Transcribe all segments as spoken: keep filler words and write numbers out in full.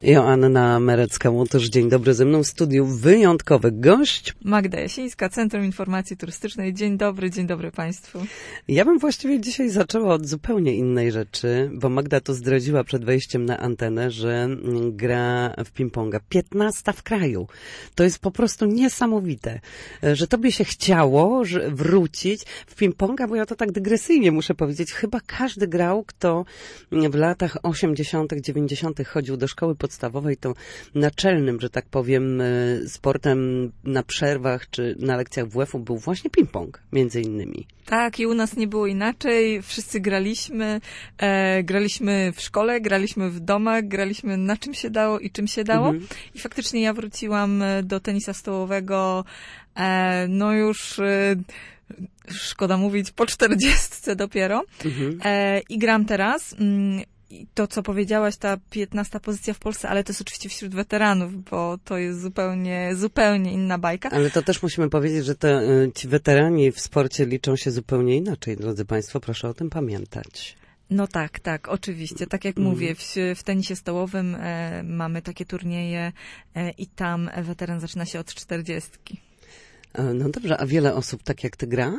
Joanna Merecka-Łotosz, dzień dobry, ze mną w studiu wyjątkowy gość. Magda Jasińska, Centrum Informacji Turystycznej. Dzień dobry, dzień dobry Państwu. Ja bym właściwie dzisiaj zaczęła od zupełnie innej rzeczy, bo Magda to zdradziła przed wejściem na antenę, że gra w ping-ponga. piętnasta w kraju. To jest po prostu niesamowite, że tobie się chciało że wrócić w ping-ponga, bo ja to tak dygresyjnie muszę powiedzieć. Chyba każdy grał, kto w latach osiemdziesiątych, dziewięćdziesiątych chodził do szkoły podstawowej, podstawowej, to naczelnym, że tak powiem, sportem na przerwach czy na lekcjach W F-u był właśnie ping-pong, między innymi. Tak, i u nas nie było inaczej. Wszyscy graliśmy. E, graliśmy w szkole, graliśmy w domach, graliśmy na czym się dało i czym się dało. Mhm. I faktycznie ja wróciłam do tenisa stołowego, e, no już... E, szkoda mówić, po czterdziestce dopiero. Mhm. E, I gram teraz. Mm, I to, co powiedziałaś, ta piętnasta pozycja w Polsce, ale to jest oczywiście wśród weteranów, bo to jest zupełnie, zupełnie inna bajka. Ale to też musimy powiedzieć, że te, ci weterani w sporcie liczą się zupełnie inaczej, drodzy Państwo, proszę o tym pamiętać. No tak, tak, oczywiście. Tak jak mm. mówię, w, w tenisie stołowym e, mamy takie turnieje e, i tam weteran zaczyna się od czterdziestki. No dobrze, a wiele osób tak jak ty gra?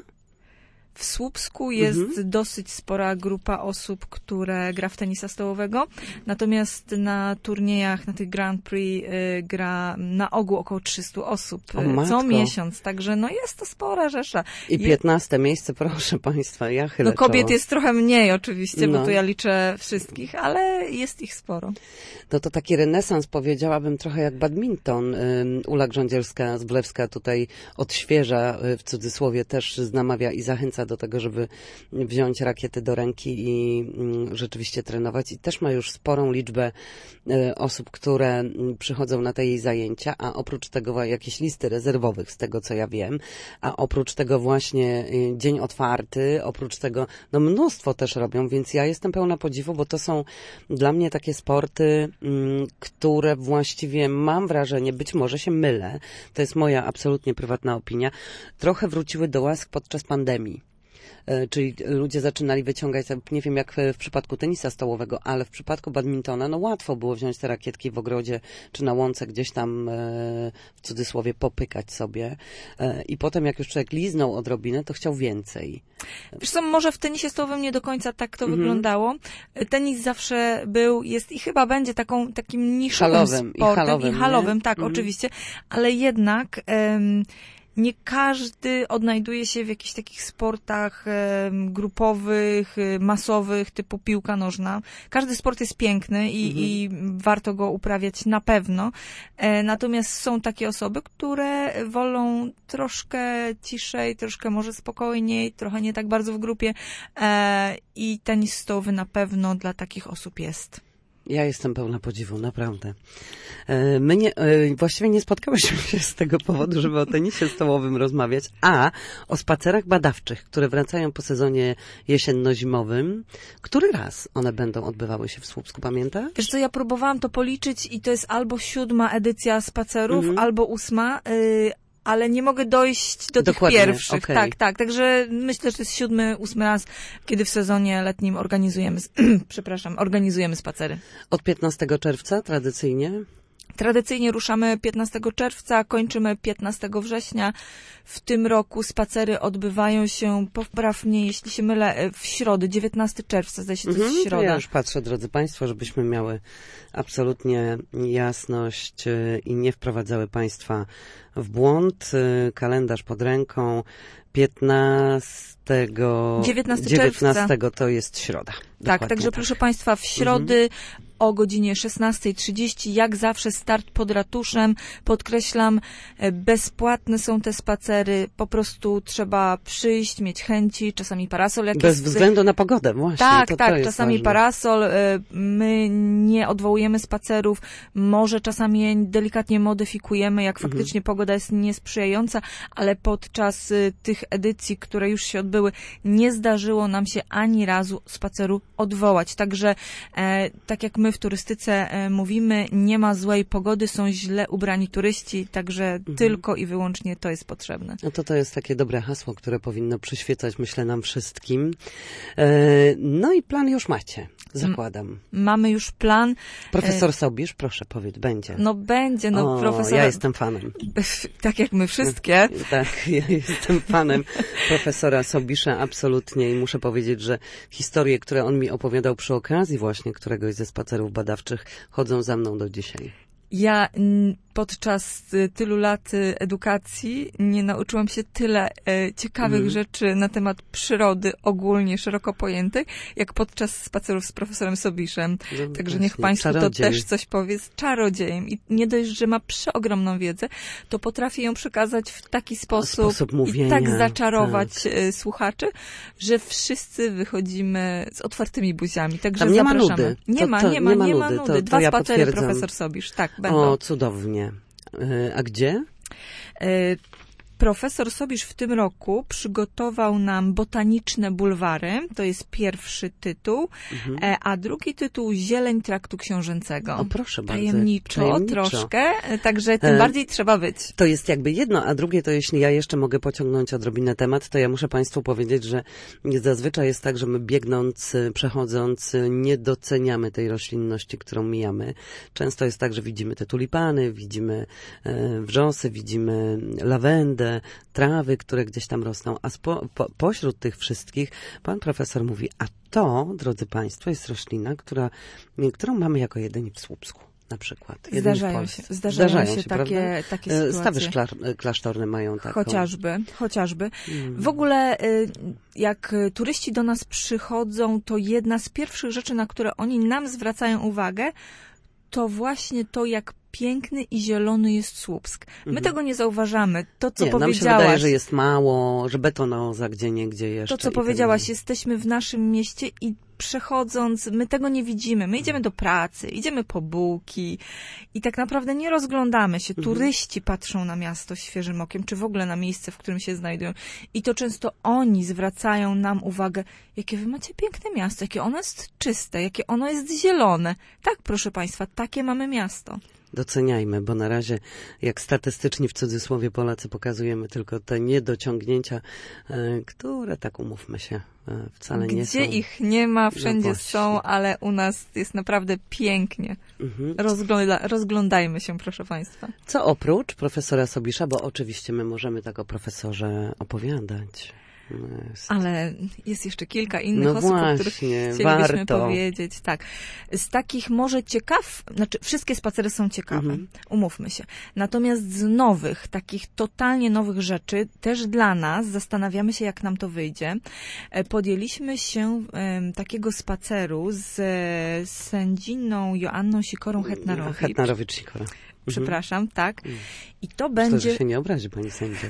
W Słupsku jest mhm. dosyć spora grupa osób, które gra w tenisa stołowego, natomiast na turniejach, na tych Grand Prix y, gra na ogół około trzysta osób o, co miesiąc, także no jest to spora rzesza. I piętnaste Je... miejsce, proszę Państwa, ja chylę No kobiet czoło. jest trochę mniej oczywiście, no. bo to ja liczę wszystkich, ale jest ich sporo. No to taki renesans, powiedziałabym, trochę jak badminton. Ula Grządzielska-Zblewska tutaj odświeża, w cudzysłowie też namawia i zachęca do tego, żeby wziąć rakiety do ręki i mm, rzeczywiście trenować. I też ma już sporą liczbę y, osób, które y, przychodzą na te jej zajęcia, a oprócz tego jakieś listy rezerwowych, z tego co ja wiem, a oprócz tego właśnie y, dzień otwarty, oprócz tego no mnóstwo też robią, więc ja jestem pełna podziwu, bo to są dla mnie takie sporty, y, które właściwie mam wrażenie, być może się mylę, to jest moja absolutnie prywatna opinia, trochę wróciły do łask podczas pandemii. Czyli ludzie zaczynali wyciągać, nie wiem jak w przypadku tenisa stołowego, ale w przypadku badmintona, no łatwo było wziąć te rakietki w ogrodzie czy na łące gdzieś tam w cudzysłowie popykać sobie i potem jak już człowiek liznął odrobinę, to chciał więcej. Wiesz co, może w tenisie stołowym nie do końca tak to mhm. wyglądało. Tenis zawsze był, jest i chyba będzie taką, takim niszowym halowym, sportem. I halowym, i halowym tak, mhm. oczywiście, ale jednak... Um, Nie każdy odnajduje się w jakichś takich sportach e, grupowych, e, masowych, typu piłka nożna. Każdy sport jest piękny i, mhm. i warto go uprawiać na pewno. E, natomiast są takie osoby, które wolą troszkę ciszej, troszkę może spokojniej, trochę nie tak bardzo w grupie. E, I tenis stołowy na pewno dla takich osób jest. Ja jestem pełna podziwu, naprawdę. My nie, właściwie nie spotkałyśmy się z tego powodu, żeby o tenisie stołowym rozmawiać, a o spacerach badawczych, które wracają po sezonie jesienno-zimowym. Który raz one będą odbywały się w Słupsku, pamiętasz? Wiesz co, ja próbowałam to policzyć i to jest albo siódma edycja spacerów, mhm. albo ósma, y- ale nie mogę dojść do Dokładnie, tych pierwszych. okay. Tak, tak. Także myślę, że to jest siódmy, ósmy raz, kiedy w sezonie letnim organizujemy, przepraszam, organizujemy spacery. Od piętnastego czerwca tradycyjnie? Tradycyjnie ruszamy piętnastego czerwca, kończymy piętnastego września. W tym roku spacery odbywają się, popraw mnie, jeśli się mylę, w środę, dziewiętnastego czerwca, zdaje się, to jest mhm, środa. Ja już patrzę, drodzy Państwo, żebyśmy miały absolutnie jasność i nie wprowadzały Państwa w błąd. Kalendarz pod ręką. piętnastego dziewiętnastego to jest środa. Tak, także tak. Proszę Państwa, w środy mhm. o godzinie szesnasta trzydzieści, jak zawsze start pod ratuszem. Podkreślam, bezpłatne są te spacery, po prostu trzeba przyjść, mieć chęci, czasami parasol. Jak Bez jest... względu na pogodę, właśnie. Tak, to, tak, to jest czasami ważne. Parasol. My nie odwołujemy spacerów, może czasami je delikatnie modyfikujemy, jak faktycznie mhm. pogoda jest niesprzyjająca, ale podczas tych edycji, które już się odbyły, nie zdarzyło nam się ani razu spaceru odwołać. Także e, tak jak my w turystyce e, mówimy, nie ma złej pogody, są źle ubrani turyści, także mhm. tylko i wyłącznie to jest potrzebne. No to to jest takie dobre hasło, które powinno przyświecać, myślę, nam wszystkim. E, no i plan już macie. Zakładam. Mamy już plan. Profesor Sobisz, proszę powiedz, będzie. No będzie, no o, profesor... Ja jestem fanem. Tak jak my wszystkie. Tak, ja jestem fanem profesora Sobisza, absolutnie. I muszę powiedzieć, że historie, które on mi opowiadał przy okazji właśnie któregoś ze spacerów badawczych, chodzą za mną do dzisiaj. Ja podczas tylu lat edukacji nie nauczyłam się tyle e, ciekawych mm. rzeczy na temat przyrody ogólnie, szeroko pojętej, jak podczas spacerów z profesorem Sobiszem. No, Także właśnie, niech Państwu czarodziej. To też coś powie, z czarodziejem. I nie dość, że ma przeogromną wiedzę, to potrafi ją przekazać w taki sposób, sposób mówienia, i tak zaczarować tak. słuchaczy, że wszyscy wychodzimy z otwartymi buziami. Także Tam nie zapraszamy. ma nudy. Nie to, ma, to, nie ma, nie ma nudy. Nie ma nudy. To, Dwa to ja spacery potwierdzam. profesor Sobisz, tak, będą. O, cudownie. A gdzie? Profesor Sobisz w tym roku przygotował nam Botaniczne bulwary, to jest pierwszy tytuł, mhm. a drugi tytuł Zieleń traktu książęcego. O, proszę bardzo. Tajemniczo, Tajemniczo. troszkę, także tym e, bardziej trzeba być. To jest jakby jedno, a drugie to jeśli ja jeszcze mogę pociągnąć odrobinę temat, to ja muszę Państwu powiedzieć, że zazwyczaj jest tak, że my biegnąc, przechodząc, nie doceniamy tej roślinności, którą mijamy. Często jest tak, że widzimy te tulipany, widzimy e, wrzosy, widzimy lawendę, trawy, które gdzieś tam rosną, a spo, po, pośród tych wszystkich pan profesor mówi, a to, drodzy Państwo, jest roślina, która, którą mamy jako jedyni w Słupsku. Na przykład. Zdarzają się, zdarzają, zdarzają się, się takie, takie sytuacje. Stawy szkla- klasztorne mają taką. Chociażby, chociażby. Hmm. W ogóle jak turyści do nas przychodzą, to jedna z pierwszych rzeczy, na które oni nam zwracają uwagę, to właśnie to, jak piękny i zielony jest Słupsk. My mhm. tego nie zauważamy. To, co nie, powiedziałaś... nam się wydaje, że jest mało, że betonoza gdzie niegdzie jeszcze. To, co powiedziałaś, jesteśmy w naszym mieście i przechodząc, my tego nie widzimy. My idziemy do pracy, idziemy po bułki i tak naprawdę nie rozglądamy się. Mhm. Turyści patrzą na miasto świeżym okiem, czy w ogóle na miejsce, w którym się znajdują. I to często oni zwracają nam uwagę, jakie wy macie piękne miasto, jakie ono jest czyste, jakie ono jest zielone. Tak, proszę Państwa, takie mamy miasto. Doceniajmy, bo na razie, jak statystyczni w cudzysłowie Polacy, pokazujemy tylko te niedociągnięcia, które, tak umówmy się, wcale Gdzie nie są. Gdzie ich nie ma, wszędzie no są, ale u nas jest naprawdę pięknie. Mhm. Rozgląda, rozglądajmy się, proszę Państwa. Co oprócz profesora Sobisza, bo oczywiście my możemy tak o profesorze opowiadać. Jest. Ale jest jeszcze kilka innych no osób, właśnie, o których chcielibyśmy warto. powiedzieć. Tak. Z takich może ciekaw, znaczy wszystkie spacery są ciekawe, mhm. umówmy się. Natomiast z nowych, takich totalnie nowych rzeczy, też dla nas, zastanawiamy się, jak nam to wyjdzie. Podjęliśmy się um, takiego spaceru z, z sędziną Joanną Sikorą Hetnarowicz. Hetnarowicz-Sikora. Przepraszam, mhm. tak. I to Myślę, będzie... że się nie obrazi pani sędzia.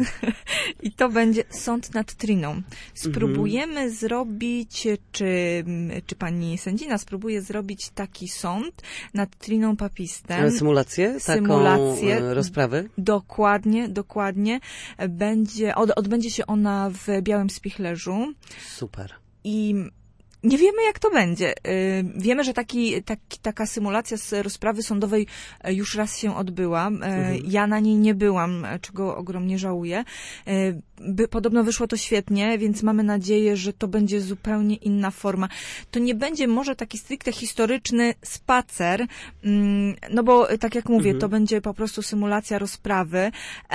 I to będzie sąd nad Triną. Spróbujemy mhm. zrobić, czy, czy pani sędzina spróbuje zrobić taki sąd nad Triną Papistem. Symulację? Symulację. Taką rozprawy? Dokładnie, dokładnie. Będzie, od, odbędzie się ona w Białym Spichlerzu. Super. I nie wiemy, jak to będzie. Wiemy, że taki, taki, taka symulacja z rozprawy sądowej już raz się odbyła. Mhm. Ja na niej nie byłam, czego ogromnie żałuję. By, podobno wyszło to świetnie, więc mamy nadzieję, że to będzie zupełnie inna forma. To nie będzie może taki stricte historyczny spacer, no bo tak jak mówię, mhm. to będzie po prostu symulacja rozprawy.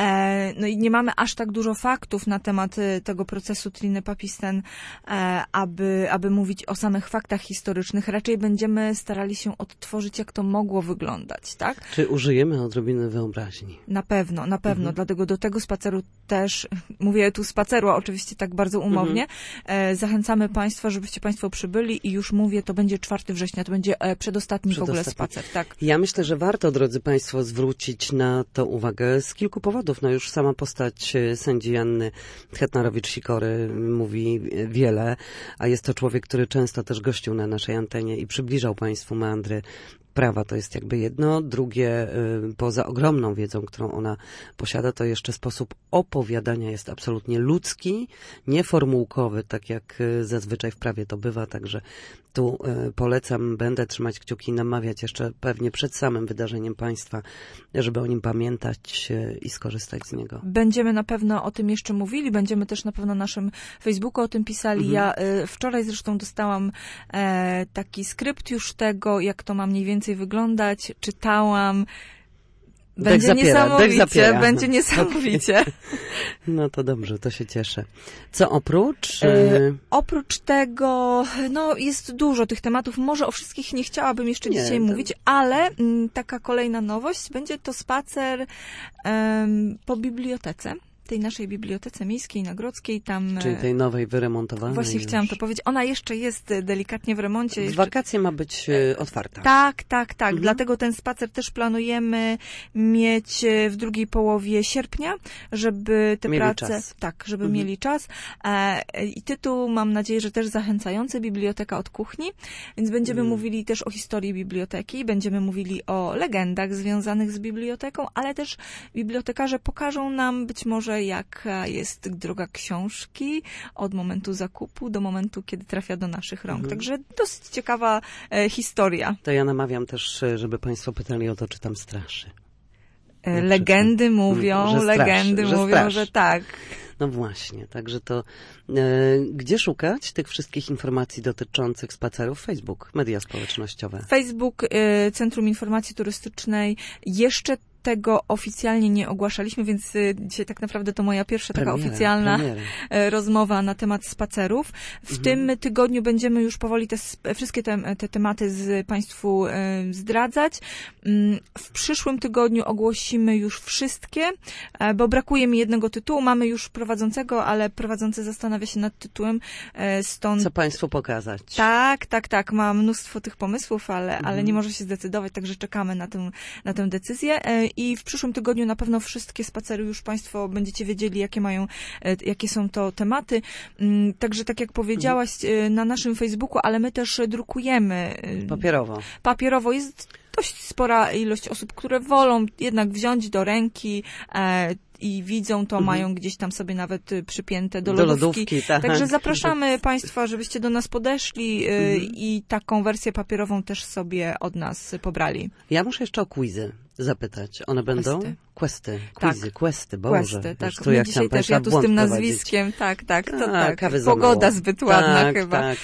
No i nie mamy aż tak dużo faktów na temat tego procesu Triny Papisten, aby, aby mówić o samych faktach historycznych. Raczej będziemy starali się odtworzyć, jak to mogło wyglądać, tak? Czy użyjemy odrobiny wyobraźni? Na pewno, na pewno. Mhm. Dlatego do tego spaceru też, mówię tu spaceru, a oczywiście tak bardzo umownie, mhm. zachęcamy Państwa, żebyście Państwo przybyli i już mówię, to będzie czwartego września, to będzie przedostatni, przedostatni w ogóle spacer, tak? Ja myślę, że warto, drodzy Państwo, zwrócić na to uwagę z kilku powodów. No już sama postać sędzi Joanny Hetnarowicz-Sikory mówi wiele, a jest to człowiek, który często też gościł na naszej antenie i przybliżał Państwu meandry wprawa to jest jakby jedno, drugie, poza ogromną wiedzą, którą ona posiada, to jeszcze sposób opowiadania jest absolutnie ludzki, nieformułkowy, tak jak zazwyczaj w prawie to bywa, także tu polecam, będę trzymać kciuki, namawiać jeszcze pewnie przed samym wydarzeniem państwa, żeby o nim pamiętać i skorzystać z niego. Będziemy na pewno o tym jeszcze mówili, będziemy też na pewno na naszym Facebooku o tym pisali. Mhm. Ja y, wczoraj zresztą dostałam e, taki skrypt już tego, jak to ma mniej więcej wyglądać, czytałam. Będzie niesamowicie, będzie niesamowicie. Okay. No to dobrze, to się cieszę. Co oprócz? E, oprócz tego, no jest dużo tych tematów. Może o wszystkich nie chciałabym jeszcze nie, dzisiaj to... mówić, ale m, taka kolejna nowość, będzie to spacer em, po bibliotece. Tej naszej bibliotece miejskiej na Grodzkiej, tam... Czyli tej nowej, wyremontowanej. Właśnie już. Chciałam to powiedzieć. Ona jeszcze jest delikatnie w remoncie. W jeszcze... wakacje ma być e, otwarta. Tak, tak, tak. Mhm. Dlatego ten spacer też planujemy mieć w drugiej połowie sierpnia, żeby te mieli prace... Czas. Tak, żeby mhm. mieli czas. E, I tytuł, mam nadzieję, że też zachęcający, Biblioteka od kuchni. Więc będziemy mhm. mówili też o historii biblioteki, będziemy mówili o legendach związanych z biblioteką, ale też bibliotekarze pokażą nam być może jaka jest droga książki od momentu zakupu do momentu, kiedy trafia do naszych rąk. Mhm. Także dosyć ciekawa e, historia. To ja namawiam też, żeby państwo pytali o to, czy tam straszy. E, legendy czy, mówią, że legendy straszy, mówią, że, że tak. No właśnie, także to e, gdzie szukać tych wszystkich informacji dotyczących spacerów? Facebook, media społecznościowe. Facebook, e, Centrum Informacji Turystycznej. Jeszcze tego oficjalnie nie ogłaszaliśmy, więc dzisiaj tak naprawdę to moja pierwsza taka premiera, oficjalna premiera. rozmowa na temat spacerów. W mhm. tym tygodniu będziemy już powoli te, wszystkie te, te tematy z Państwu zdradzać. W przyszłym tygodniu ogłosimy już wszystkie, bo brakuje mi jednego tytułu. Mamy już prowadzącego, ale prowadzący zastanawia się nad tytułem. Stąd... Co Państwu pokazać? Tak, tak, tak. Ma mnóstwo tych pomysłów, ale, mhm. ale nie może się zdecydować, także czekamy na tę, na tę decyzję. I w przyszłym tygodniu na pewno wszystkie spacery już Państwo będziecie wiedzieli, jakie mają, jakie są to tematy. Także tak jak powiedziałaś, na naszym Facebooku, ale my też drukujemy. Papierowo. Papierowo. Jest dość spora ilość osób, które wolą jednak wziąć do ręki e, i widzą to, mhm. mają gdzieś tam sobie nawet przypięte do, do lodówki. lodówki tak. Także zapraszamy Państwa, żebyście do nas podeszli y, mhm. i taką wersję papierową też sobie od nas pobrali. Ja muszę jeszcze o quizy zapytać. One będą? Questy. Questy. Quizy, tak. questy, Boże. Questy, tak. Tu jak dzisiaj też, ja tu z tym nazwiskiem, tak, tak, to A, tak. Kawy Pogoda zbyt ładna tak, chyba. Tak.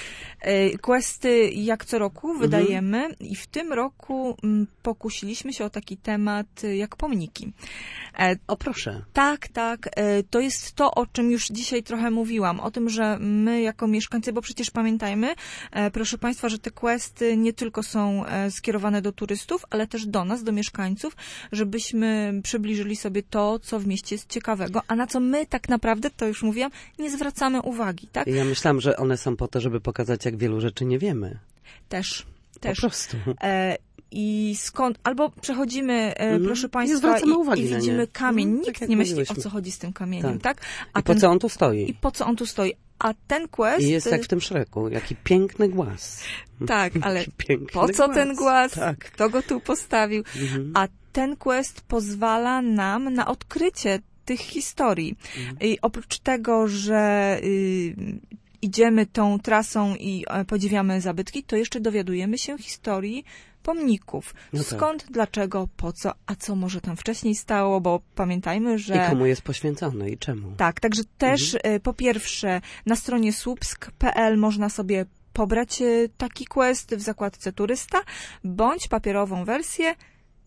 Questy jak co roku wydajemy mhm. i w tym roku m, pokusiliśmy się o taki temat jak pomniki. E, o proszę. Tak, tak. E, to jest to, o czym już dzisiaj trochę mówiłam. O tym, że my jako mieszkańcy, bo przecież pamiętajmy, e, proszę Państwa, że te questy nie tylko są e, skierowane do turystów, ale też do nas, do mieszkańców, żebyśmy przybliżyli sobie to, co w mieście jest ciekawego, a na co my tak naprawdę, to już mówiłam, nie zwracamy uwagi, tak? Ja myślałam, że one są po to, żeby pokazać, jak wielu rzeczy nie wiemy. Też, też. Po prostu. E, I skąd, albo przechodzimy, e, mm. proszę Państwa, i, i widzimy kamień. Mm, Nikt tak nie myśli, o co chodzi z tym kamieniem, tak? tak? A I ten, po co on tu stoi? I po co on tu stoi. A ten quest... I jest jak w tym Szreku. Jaki piękny głaz. Tak, ale po co głaz. ten głaz? Tak. Kto go tu postawił? Mhm. A ten quest pozwala nam na odkrycie tych historii. Mhm. I oprócz tego, że... Y, idziemy tą trasą i podziwiamy zabytki, to jeszcze dowiadujemy się historii pomników. No tak. Skąd, dlaczego, po co, a co może tam wcześniej stało, bo pamiętajmy, że... I komu jest poświęcony i czemu. Tak, także też mhm. po pierwsze na stronie słupsk kropka p l można sobie pobrać taki quest w zakładce turysta, bądź papierową wersję,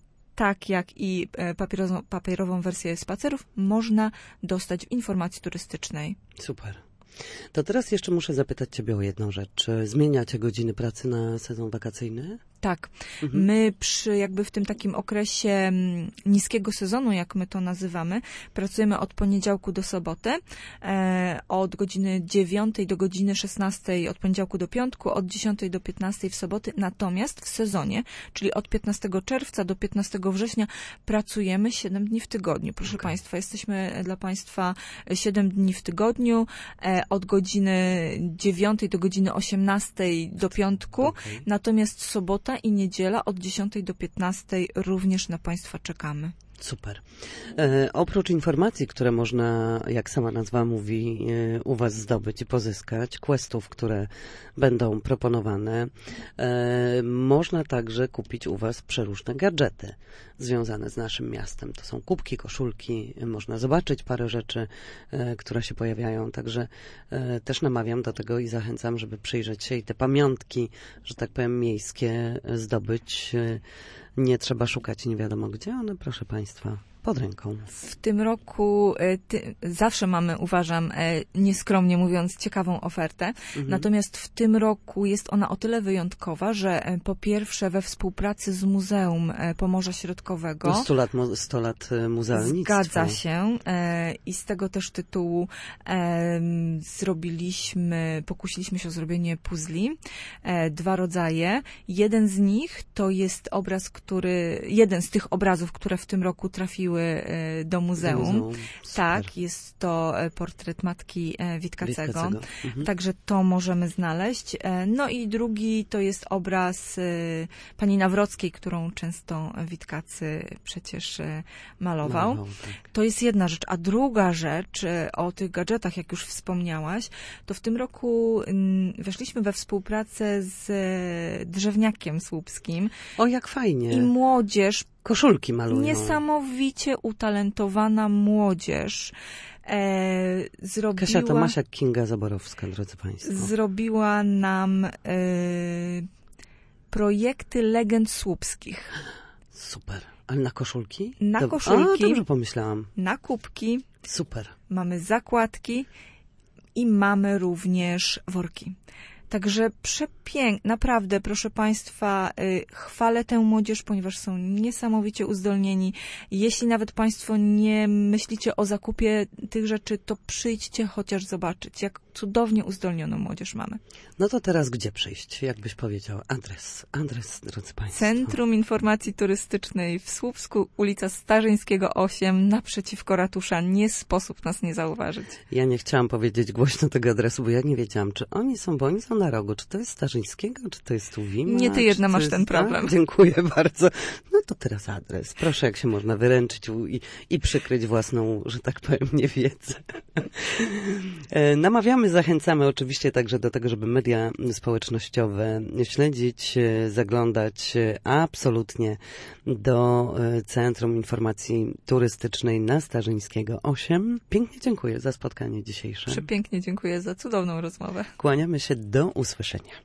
tak jak i papierową, papierową wersję spacerów, można dostać w informacji turystycznej. Super. To teraz jeszcze muszę zapytać Ciebie o jedną rzecz. Zmieniacie godziny pracy na sezon wakacyjny? Tak. Mhm. My przy jakby w tym takim okresie niskiego sezonu, jak my to nazywamy, pracujemy od poniedziałku do soboty, e, od godziny dziewiątej do godziny szesnastej od poniedziałku do piątku, od dziesiątej do piętnastej w soboty. Natomiast w sezonie, czyli od piętnastego czerwca do piętnastego września pracujemy siedem dni w tygodniu. Proszę okay. Państwa, jesteśmy dla Państwa siedem dni w tygodniu, e, od godziny dziewiątej do godziny osiemnastej do piątku. Okay. Natomiast soboty sobota i niedziela od dziesiątej do piętnastej również na Państwa czekamy. Super. E, oprócz informacji, które można, jak sama nazwa mówi, e, u Was zdobyć i pozyskać, questów, które będą proponowane, e, można także kupić u Was przeróżne gadżety związane z naszym miastem. To są kubki, koszulki, można zobaczyć parę rzeczy, e, które się pojawiają, także e, też namawiam do tego i zachęcam, żeby przyjrzeć się i te pamiątki, że tak powiem, miejskie zdobyć. E, Nie trzeba szukać nie wiadomo gdzie, one, proszę Państwa, pod ręką. W tym roku ty, zawsze mamy, uważam, nieskromnie mówiąc, ciekawą ofertę. Mhm. Natomiast w tym roku jest ona o tyle wyjątkowa, że po pierwsze we współpracy z Muzeum Pomorza Środkowego. sto lat, sto lat muzealnictwa. Zgadza się. I z tego też tytułu zrobiliśmy, pokusiliśmy się o zrobienie puzli. Dwa rodzaje. Jeden z nich to jest obraz, który, jeden z tych obrazów, które w tym roku trafiły do muzeum. Do muzeum. Tak, jest to portret matki Witkacego. Witkacego. Mhm. Także to możemy znaleźć. No i drugi to jest obraz pani Nawrockiej, którą często Witkacy przecież malował. malował tak. To jest jedna rzecz. A druga rzecz, o tych gadżetach, jak już wspomniałaś, to w tym roku weszliśmy we współpracę z Drzewniakiem Słupskim. O, jak fajnie. I młodzież koszulki malują. Niesamowicie utalentowana młodzież e, zrobiła... Kasia Tomasiak, Kinga Zaborowska, drodzy Państwo. Zrobiła nam e, projekty legend słupskich. Super. Ale na koszulki? Na Dob- koszulki. A, dobrze pomyślałam. Na kubki. Super. Mamy zakładki i mamy również worki. Także przepięknie, naprawdę, proszę Państwa, y, chwalę tę młodzież, ponieważ są niesamowicie uzdolnieni. Jeśli nawet Państwo nie myślicie o zakupie tych rzeczy, to przyjdźcie chociaż zobaczyć, jak cudownie uzdolnioną młodzież mamy. No to teraz gdzie przyjść? Jak byś powiedział? Adres, adres, drodzy Państwo. Centrum Informacji Turystycznej w Słupsku, ulica Starzyńskiego osiem, naprzeciwko ratusza. Nie sposób nas nie zauważyć. Ja nie chciałam powiedzieć głośno tego adresu, bo ja nie wiedziałam, czy oni są, bo oni są na rogu. Czy to jest Starzyńskiego, czy to jest Tuwima? Nie ty jedna masz jest, ten problem. Tak? Dziękuję bardzo. No to teraz adres. Proszę, jak się można wyręczyć i, i przykryć własną, że tak powiem, niewiedzę. Namawiamy, zachęcamy oczywiście także do tego, żeby media społecznościowe śledzić, zaglądać absolutnie do Centrum Informacji Turystycznej na Starzyńskiego osiem. Pięknie dziękuję za spotkanie dzisiejsze. Przepięknie dziękuję za cudowną rozmowę. Kłaniamy się, do usłyszenia.